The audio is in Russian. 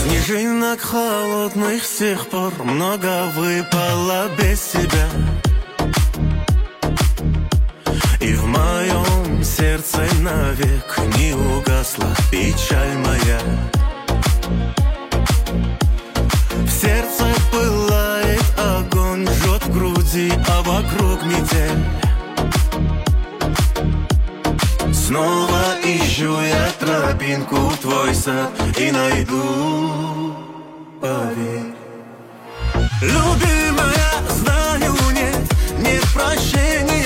Снежинок холодных с тех пор много выпало без тебя. И в моем сердце навек не угасла печаль моя. В сердце пылает огонь, жжет в груди, а вокруг метель. Снова ищу я тропинку в твой сад и найду, поверь. Любимая, знаю, нет прощения.